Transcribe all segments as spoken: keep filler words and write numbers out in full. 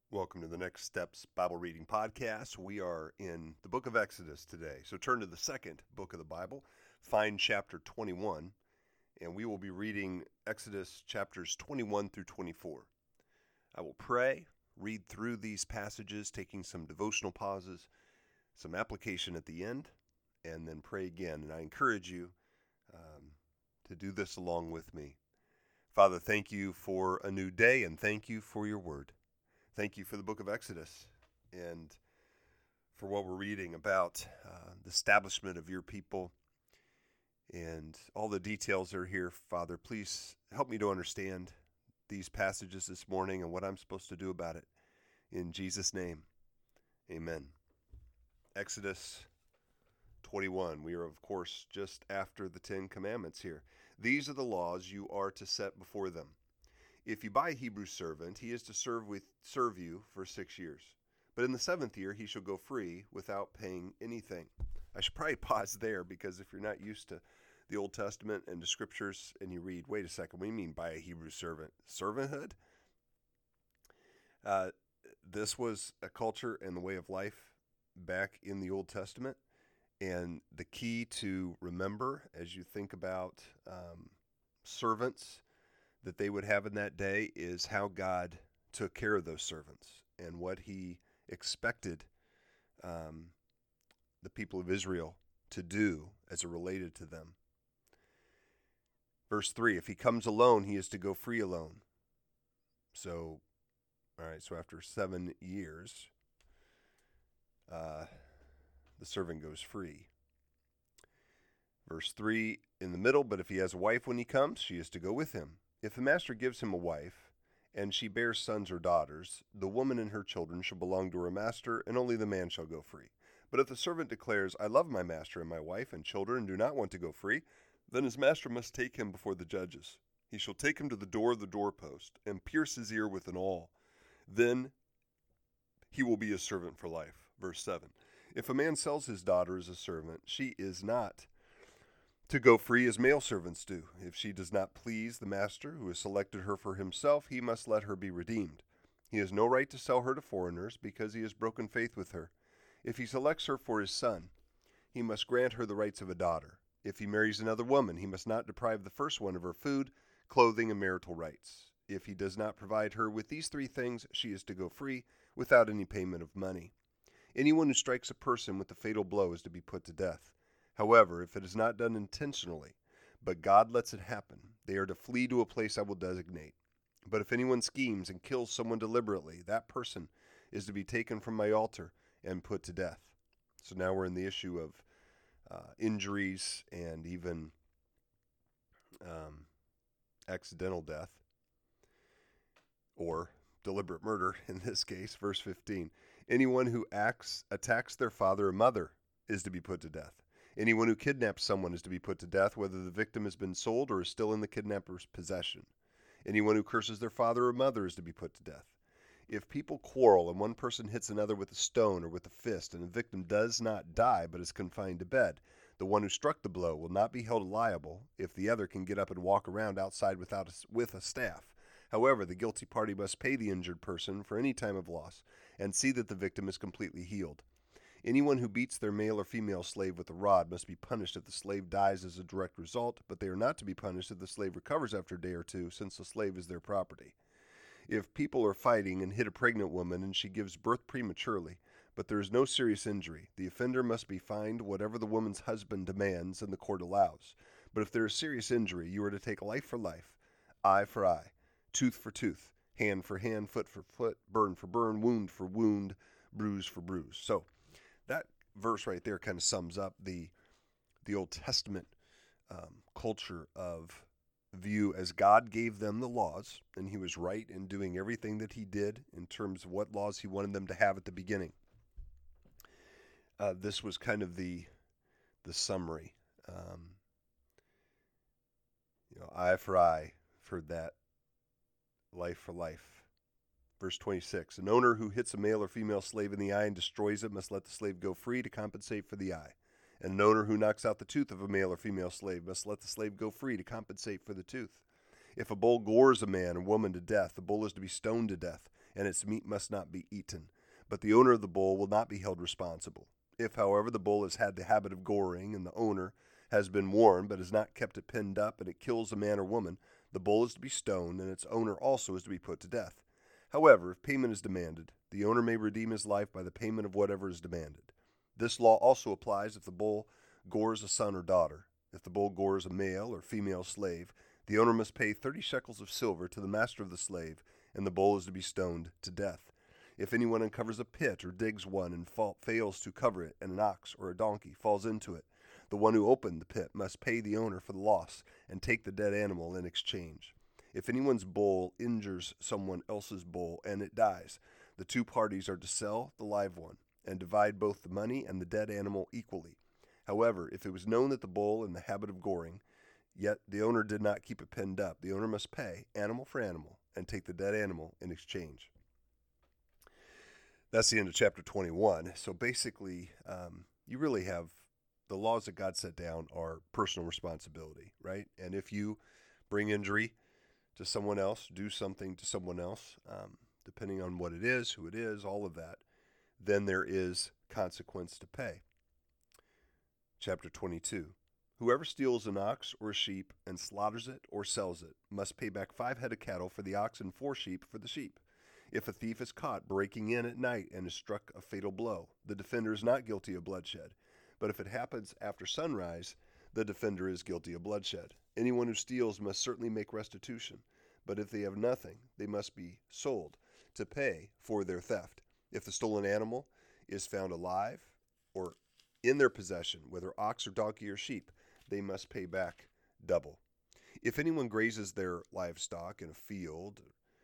Welcome to the Next Steps Bible Reading Podcast. We are in the book of Exodus today. So turn to the second book of the Bible, find chapter twenty-one, and we will be reading Exodus chapters twenty-one through twenty-four. I will pray, read through these passages, taking some devotional pauses, some application at the end, and then pray again. And I encourage you um, to do this along with me. Father, thank you for a new day, and thank you for your word. Thank you for the book of Exodus and for what we're reading about uh, the establishment of your people and all the details that are here. Father, please help me to understand these passages this morning and what I'm supposed to do about it. In Jesus' name, amen. Exodus twenty-one. We are, of course, just after the Ten Commandments here. These are the laws you are to set before them. If you buy a Hebrew servant, he is to serve with serve you for six years. But in the seventh year, he shall go free without paying anything. I should probably pause there because if you're not used to the Old Testament and the Scriptures and you read, wait a second, what do you mean buy a Hebrew servant? Servanthood? Uh, this was a culture and the way of life back in the Old Testament. And the key to remember as you think about um, servants that they would have in that day is how God took care of those servants and what he expected um, the people of Israel to do as it related to them. Verse three, if he comes alone, he is to go free alone. So, all right, so after seven years, uh, the servant goes free. Verse three in the middle, but if he has a wife when he comes, she is to go with him. If the master gives him a wife, and she bears sons or daughters, the woman and her children shall belong to her master, and only the man shall go free. But if the servant declares, I love my master and my wife and children, and do not want to go free, then his master must take him before the judges. He shall take him to the door of the doorpost, and pierce his ear with an awl. Then he will be a servant for life. Verse seven. If a man sells his daughter as a servant, she is not to go free as male servants do. If she does not please the master who has selected her for himself, he must let her be redeemed. He has no right to sell her to foreigners because he has broken faith with her. If he selects her for his son, he must grant her the rights of a daughter. If he marries another woman, he must not deprive the first one of her food, clothing, and marital rights. If he does not provide her with these three things, she is to go free without any payment of money. Anyone who strikes a person with a fatal blow is to be put to death. However, if it is not done intentionally, but God lets it happen, they are to flee to a place I will designate. But if anyone schemes and kills someone deliberately, that person is to be taken from my altar and put to death. So now we're in the issue of uh, injuries and even um, accidental death, or deliberate murder in this case. Verse fifteen, anyone who acts attacks their father or mother is to be put to death. Anyone who kidnaps someone is to be put to death, whether the victim has been sold or is still in the kidnapper's possession. Anyone who curses their father or mother is to be put to death. If people quarrel and one person hits another with a stone or with a fist, and the victim does not die but is confined to bed, the one who struck the blow will not be held liable if the other can get up and walk around outside without a, with a staff. However, the guilty party must pay the injured person for any time of loss and see that the victim is completely healed. Anyone who beats their male or female slave with a rod must be punished if the slave dies as a direct result, but they are not to be punished if the slave recovers after a day or two, since the slave is their property. If people are fighting and hit a pregnant woman and she gives birth prematurely, but there is no serious injury, the offender must be fined whatever the woman's husband demands and the court allows. But if there is serious injury, you are to take life for life, eye for eye, tooth for tooth, hand for hand, foot for foot, burn for burn, wound for wound, bruise for bruise. So, that verse right there kind of sums up the the Old Testament um, culture of view as God gave them the laws, and he was right in doing everything that he did in terms of what laws he wanted them to have at the beginning. Uh, this was kind of the the summary. Um, you know, eye for eye, I've heard that. Life for life. Verse twenty-six, an owner who hits a male or female slave in the eye and destroys it must let the slave go free to compensate for the eye. And an owner who knocks out the tooth of a male or female slave must let the slave go free to compensate for the tooth. If a bull gores a man or woman to death, the bull is to be stoned to death, and its meat must not be eaten. But the owner of the bull will not be held responsible. If, however, the bull has had the habit of goring, and the owner has been warned but has not kept it pinned up, and it kills a man or woman, the bull is to be stoned, and its owner also is to be put to death. However, if payment is demanded, the owner may redeem his life by the payment of whatever is demanded. This law also applies if the bull gores a son or daughter. If the bull gores a male or female slave, the owner must pay thirty shekels of silver to the master of the slave, and the bull is to be stoned to death. If anyone uncovers a pit or digs one and fa- fails to cover it, and an ox or a donkey falls into it, the one who opened the pit must pay the owner for the loss and take the dead animal in exchange. If anyone's bull injures someone else's bull and it dies, the two parties are to sell the live one and divide both the money and the dead animal equally. However, if it was known that the bull in the habit of goring, yet the owner did not keep it pinned up, the owner must pay animal for animal and take the dead animal in exchange. That's the end of chapter twenty-one. So basically, um, you really have the laws that God set down are personal responsibility, right? And if you bring injury to someone else, do something to someone else, um, depending on what it is, who it is, all of that, then there is consequence to pay. Chapter twenty-two. Whoever steals an ox or a sheep and slaughters it or sells it must pay back five head of cattle for the ox and four sheep for the sheep. If a thief is caught breaking in at night and is struck a fatal blow, the defender is not guilty of bloodshed. But if it happens after sunrise, the defender is guilty of bloodshed. Anyone who steals must certainly make restitution. But if they have nothing, they must be sold to pay for their theft. If the stolen animal is found alive or in their possession, whether ox or donkey or sheep, they must pay back double. If anyone grazes their livestock in a field,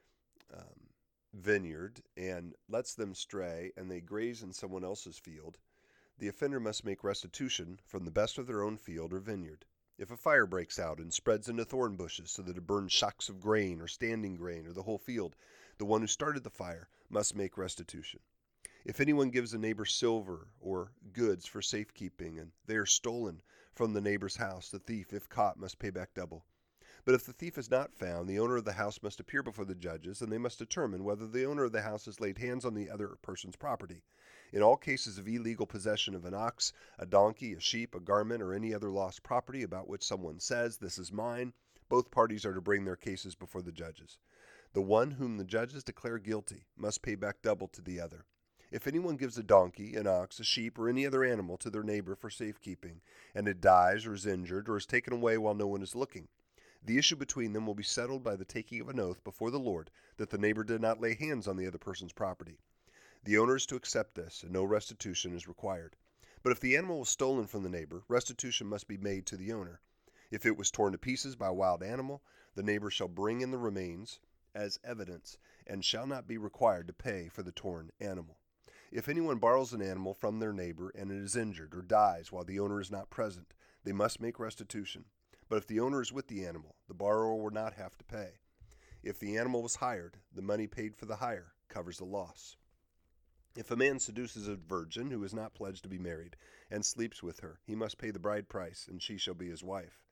um, vineyard, and lets them stray, and they graze in someone else's field, the offender must make restitution from the best of their own field or vineyard. If a fire breaks out and spreads into thorn bushes so that it burns shocks of grain or standing grain or the whole field, the one who started the fire must make restitution. If anyone gives a neighbor silver or goods for safekeeping, and they are stolen from the neighbor's house, the thief, if caught, must pay back double. But if the thief is not found, the owner of the house must appear before the judges, and they must determine whether the owner of the house has laid hands on the other person's property. In all cases of illegal possession of an ox, a donkey, a sheep, a garment, or any other lost property about which someone says, "This is mine," both parties are to bring their cases before the judges. The one whom the judges declare guilty must pay back double to the other. If anyone gives a donkey, an ox, a sheep, or any other animal to their neighbor for safekeeping, and it dies or is injured or is taken away while no one is looking, the issue between them will be settled by the taking of an oath before the Lord that the neighbor did not lay hands on the other person's property. The owner is to accept this, and no restitution is required. But if the animal was stolen from the neighbor, restitution must be made to the owner. If it was torn to pieces by a wild animal, the neighbor shall bring in the remains as evidence, and shall not be required to pay for the torn animal. If anyone borrows an animal from their neighbor and it is injured or dies while the owner is not present, they must make restitution. But if the owner is with the animal, the borrower will not have to pay. If the animal was hired, the money paid for the hire covers the loss. If a man seduces a virgin who is not pledged to be married and sleeps with her, he must pay the bride price, and she shall be his wife.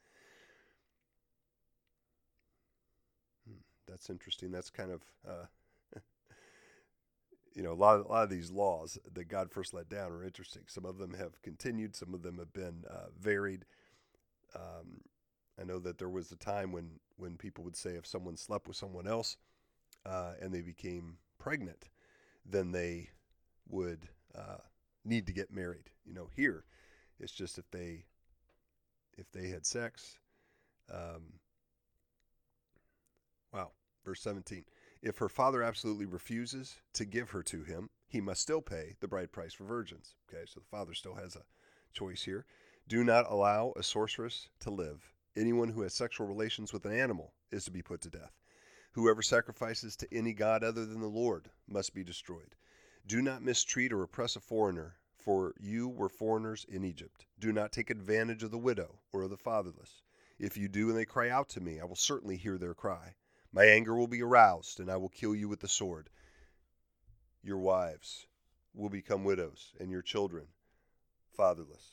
Hmm, that's interesting. That's kind of, uh, you know, a lot, of, a lot of these laws that God first let down are interesting. Some of them have continued. Some of them have been uh, varied. Um, I know that there was a time when, when people would say if someone slept with someone else uh, and they became pregnant, then they would uh, need to get married. You know, here it's just if they if they had sex. Um, wow, verse seventeen. If her father absolutely refuses to give her to him, he must still pay the bride price for virgins. Okay, so the father still has a choice here. Do not allow a sorceress to live. Anyone who has sexual relations with an animal is to be put to death. Whoever sacrifices to any god other than the Lord must be destroyed. Do not mistreat or oppress a foreigner, for you were foreigners in Egypt. Do not take advantage of the widow or of the fatherless. If you do and they cry out to me, I will certainly hear their cry. My anger will be aroused, and I will kill you with the sword. Your wives will become widows, and your children fatherless.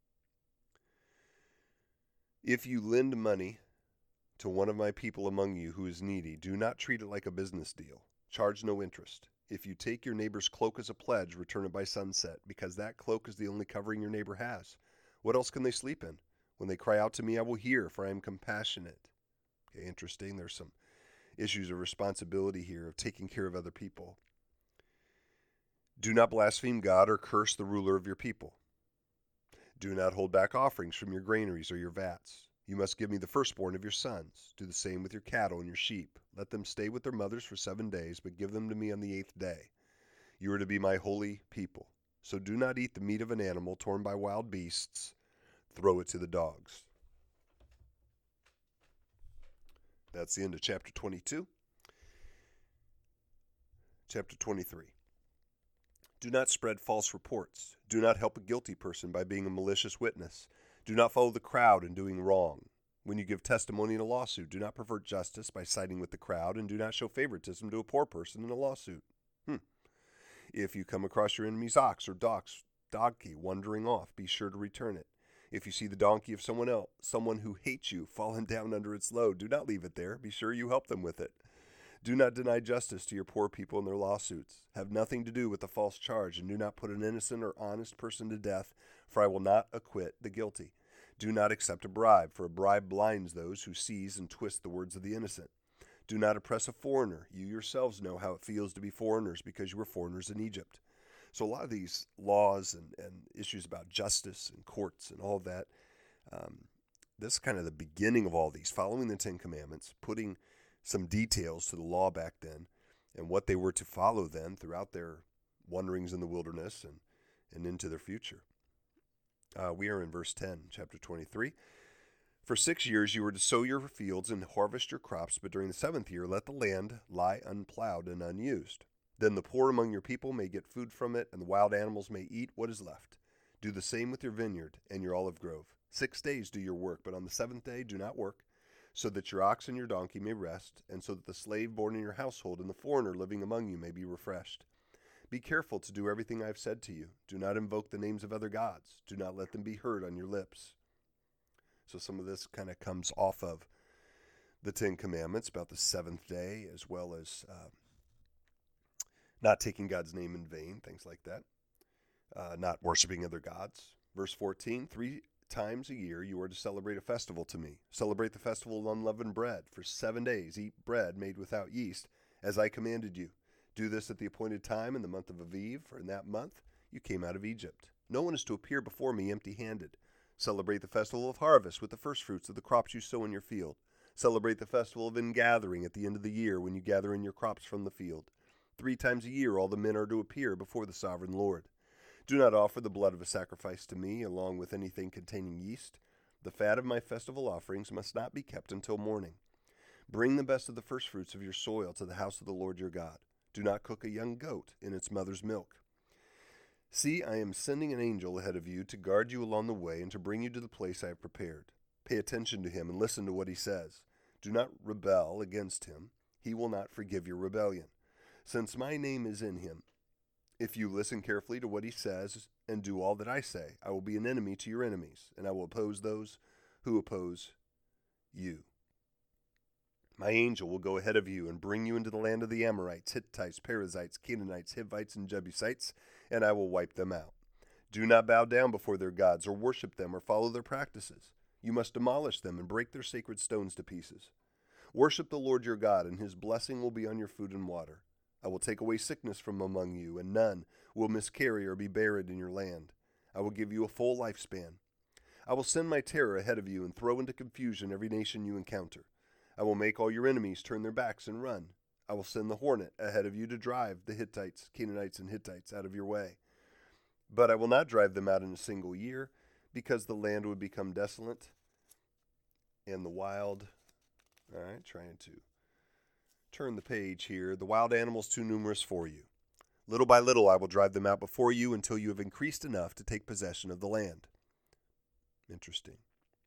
If you lend money to one of my people among you who is needy, do not treat it like a business deal. Charge no interest. If you take your neighbor's cloak as a pledge, return it by sunset, because that cloak is the only covering your neighbor has. What else can they sleep in? When they cry out to me, I will hear, for I am compassionate. Okay, interesting. There's some issues of responsibility here, of taking care of other people. Do not blaspheme God or curse the ruler of your people. Do not hold back offerings from your granaries or your vats. You must give me the firstborn of your sons. Do the same with your cattle and your sheep. Let them stay with their mothers for seven days, but give them to me on the eighth day. You are to be my holy people. So do not eat the meat of an animal torn by wild beasts. Throw it to the dogs. That's the end of chapter twenty-two. Chapter twenty-three. Do not spread false reports. Do not help a guilty person by being a malicious witness. Do not follow the crowd in doing wrong. When you give testimony in a lawsuit, do not pervert justice by siding with the crowd, and do not show favoritism to a poor person in a lawsuit. Hmm. If you come across your enemy's ox or dox, donkey wandering off, be sure to return it. If you see the donkey of someone else, someone who hates you, fallen down under its load, do not leave it there. Be sure you help them with it. Do not deny justice to your poor people in their lawsuits. Have nothing to do with the false charge, and do not put an innocent or honest person to death, for I will not acquit the guilty. Do not accept a bribe, for a bribe blinds those who seize and twist the words of the innocent. Do not oppress a foreigner. You yourselves know how it feels to be foreigners, because you were foreigners in Egypt. So a lot of these laws and, and issues about justice and courts and all of that, um, this is kind of the beginning of all these, following the Ten Commandments, putting some details to the law back then and what they were to follow then throughout their wanderings in the wilderness and, and into their future. Uh, we are in verse ten, chapter twenty-three. For six years you were to sow your fields and harvest your crops, but during the seventh year let the land lie unplowed and unused. Then the poor among your people may get food from it, and the wild animals may eat what is left. Do the same with your vineyard and your olive grove. Six days do your work, but on the seventh day do not work, so that your ox and your donkey may rest, and so that the slave born in your household and the foreigner living among you may be refreshed. Be careful to do everything I have said to you. Do not invoke the names of other gods. Do not let them be heard on your lips. So some of this kind of comes off of the Ten Commandments about the seventh day, as well as uh, not taking God's name in vain, things like that. Uh, not worshiping other gods. Verse fourteen, three times a year you are to celebrate a festival to me. Celebrate the festival of unleavened bread. For seven days eat bread made without yeast, as I commanded you. Do this at the appointed time in the month of Aviv, for in that month you came out of Egypt. No one is to appear before me empty-handed. Celebrate the festival of harvest with the firstfruits of the crops you sow in your field. Celebrate the festival of ingathering at the end of the year when you gather in your crops from the field. Three times a year all the men are to appear before the sovereign Lord. Do not offer the blood of a sacrifice to me, along with anything containing yeast. The fat of my festival offerings must not be kept until morning. Bring the best of the firstfruits of your soil to the house of the Lord your God. Do not cook a young goat in its mother's milk. See, I am sending an angel ahead of you to guard you along the way and to bring you to the place I have prepared. Pay attention to him and listen to what he says. Do not rebel against him. He will not forgive your rebellion, since my name is in him. If you listen carefully to what he says and do all that I say, I will be an enemy to your enemies, and I will oppose those who oppose you. My angel will go ahead of you and bring you into the land of the Amorites, Hittites, Perizzites, Canaanites, Hivites, and Jebusites, and I will wipe them out. Do not bow down before their gods or worship them or follow their practices. You must demolish them and break their sacred stones to pieces. Worship the Lord your God, and his blessing will be on your food and water. I will take away sickness from among you, and none will miscarry or be buried in your land. I will give you a full lifespan. I will send my terror ahead of you and throw into confusion every nation you encounter. I will make all your enemies turn their backs and run. I will send the hornet ahead of you to drive the Hittites, Canaanites, and Hittites out of your way. But I will not drive them out in a single year, because the land would become desolate and the wild. All right, trying to turn the page here. The wild animals too numerous for you. Little by little I will drive them out before you until you have increased enough to take possession of the land. Interesting.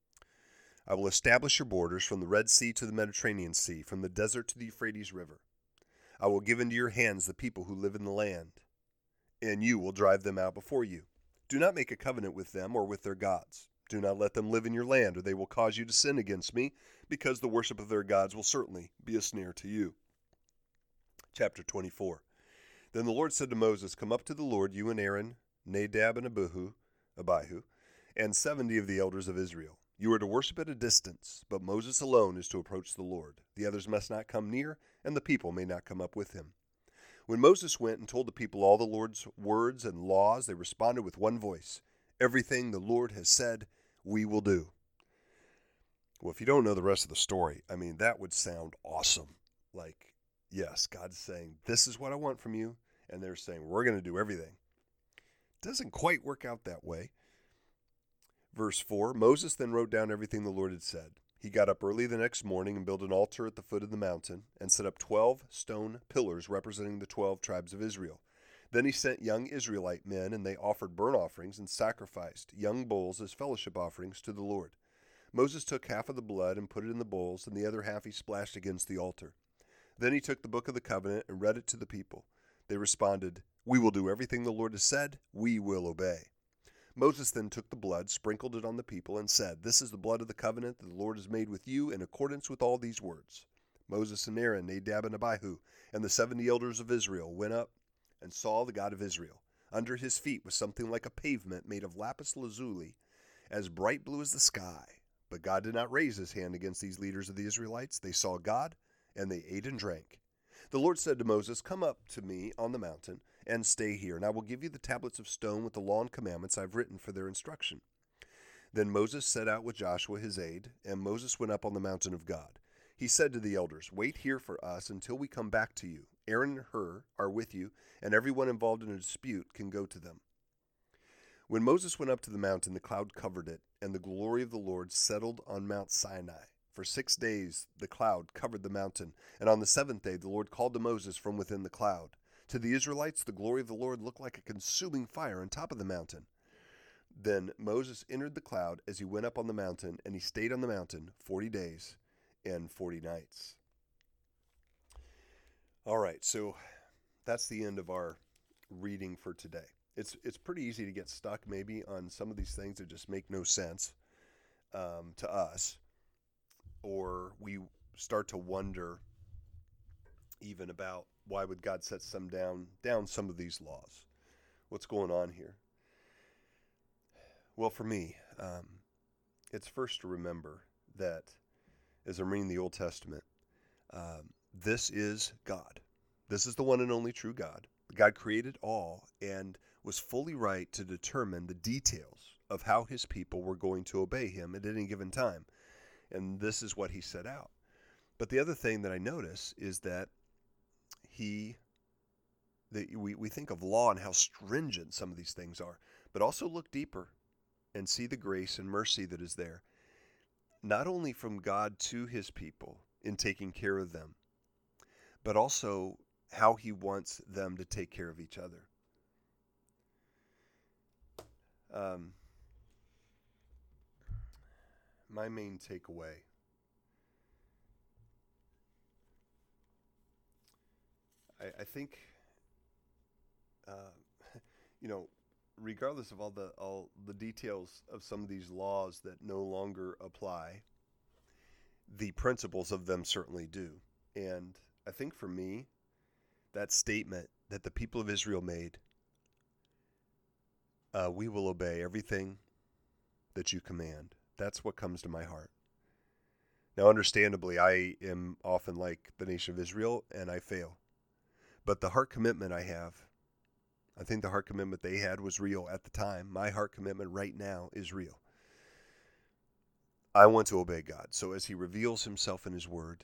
I will establish your borders from the Red Sea to the Mediterranean Sea, from the desert to the Euphrates River. I will give into your hands the people who live in the land, and you will drive them out before you. Do not make a covenant with them or with their gods. Do not let them live in your land, or they will cause you to sin against me, because the worship of their gods will certainly be a snare to you. Chapter twenty-four. Then the Lord said to Moses, "Come up to the Lord, you and Aaron, Nadab and Abihu, Abihu, and seventy of the elders of Israel. You are to worship at a distance, but Moses alone is to approach the Lord. The others must not come near, and the people may not come up with him." When Moses went and told the people all the Lord's words and laws, they responded with one voice, "Everything the Lord has said, we will do." Well, if you don't know the rest of the story, I mean, that would sound awesome. Like, yes, God's saying, this is what I want from you, and they're saying, we're going to do everything. It doesn't quite work out that way. Verse four, Moses then wrote down everything the Lord had said. He got up early the next morning and built an altar at the foot of the mountain and set up twelve stone pillars representing the twelve tribes of Israel. Then he sent young Israelite men, and they offered burnt offerings and sacrificed young bulls as fellowship offerings to the Lord. Moses took half of the blood and put it in the bowls, and the other half he splashed against the altar. Then he took the book of the covenant and read it to the people. They responded, "We will do everything the Lord has said. We will obey." Moses then took the blood, sprinkled it on the people, and said, "This is the blood of the covenant that the Lord has made with you in accordance with all these words." Moses and Aaron, Nadab and Abihu, and the seventy elders of Israel went up and saw the God of Israel. Under his feet was something like a pavement made of lapis lazuli, as bright blue as the sky. But God did not raise his hand against these leaders of the Israelites. They saw God, and they ate and drank. The Lord said to Moses, "Come up to me on the mountain and stay here, and I will give you the tablets of stone with the law and commandments I have written for their instruction." Then Moses set out with Joshua his aide, and Moses went up on the mountain of God. He said to the elders, "Wait here for us until we come back to you. Aaron and Hur are with you, and everyone involved in a dispute can go to them." When Moses went up to the mountain, the cloud covered it, and the glory of the Lord settled on Mount Sinai. For six days the cloud covered the mountain, and on the seventh day the Lord called to Moses from within the cloud. To the Israelites the glory of the Lord looked like a consuming fire on top of the mountain. Then Moses entered the cloud as he went up on the mountain, and he stayed on the mountain forty days and forty nights. All right, so that's the end of our reading for today. It's it's pretty easy to get stuck maybe on some of these things that just make no sense um, to us, or we start to wonder even about why would God set some down down some of these laws? What's going on here? Well, for me, um, it's first to remember that as I'm reading the Old Testament, um, this is God. This is the one and only true God. God created all and was fully right to determine the details of how his people were going to obey him at any given time. And this is what he set out. But the other thing that I notice is that he, that we, we think of law and how stringent some of these things are, but also look deeper and see the grace and mercy that is there, not only from God to his people in taking care of them, but also how he wants them to take care of each other. Um, my main takeaway, I, I think, uh, you know, regardless of all the all the details of some of these laws that no longer apply, the principles of them certainly do. And I think for me, that statement that the people of Israel made, uh, we will obey everything that you command. That's what comes to my heart. Now, understandably, I am often like the nation of Israel, and I fail. But the heart commitment I have, I think the heart commitment they had was real at the time. My heart commitment right now is real. I want to obey God. So as he reveals himself in his word,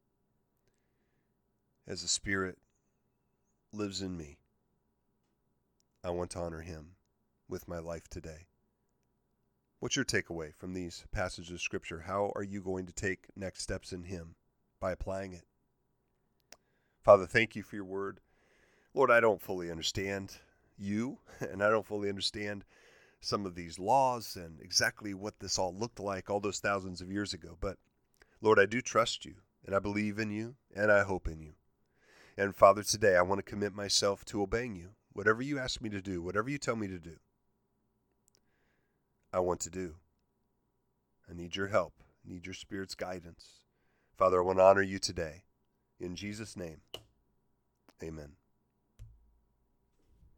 as the Spirit lives in me, I want to honor him with my life today. What's your takeaway from these passages of Scripture? How are you going to take next steps in him by applying it? Father, thank you for your word. Lord, I don't fully understand you, and I don't fully understand some of these laws and exactly what this all looked like all those thousands of years ago. But Lord, I do trust you, and I believe in you, and I hope in you. And Father, today I want to commit myself to obeying you. Whatever you ask me to do, whatever you tell me to do, I want to do. I need your help. I need your Spirit's guidance. Father, I want to honor you today. In Jesus' name, Amen.